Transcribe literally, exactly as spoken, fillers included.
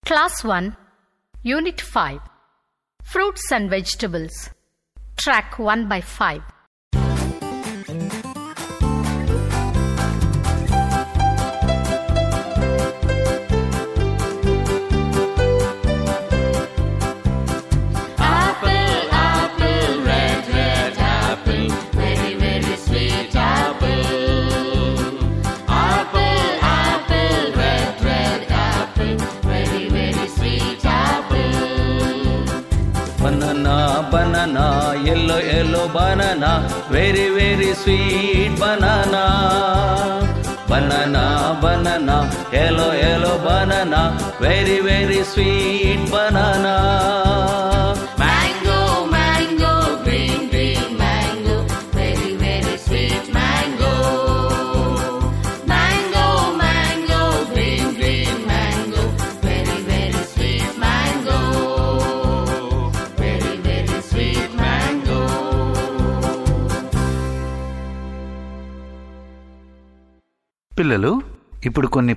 Class one, Unit five, Fruits and Vegetables, Track one by five. Banana, banana, yellow, yellow banana, very, very sweet banana. Banana, banana, yellow, yellow banana, very, very sweet banana. Mango, mango, green, green mango, very, very sweet mango. Mango, mango, green, green mango, very, very sweet mango. Very, very sweet mango. పిల్లలు ఇప్పుడు కొన్ని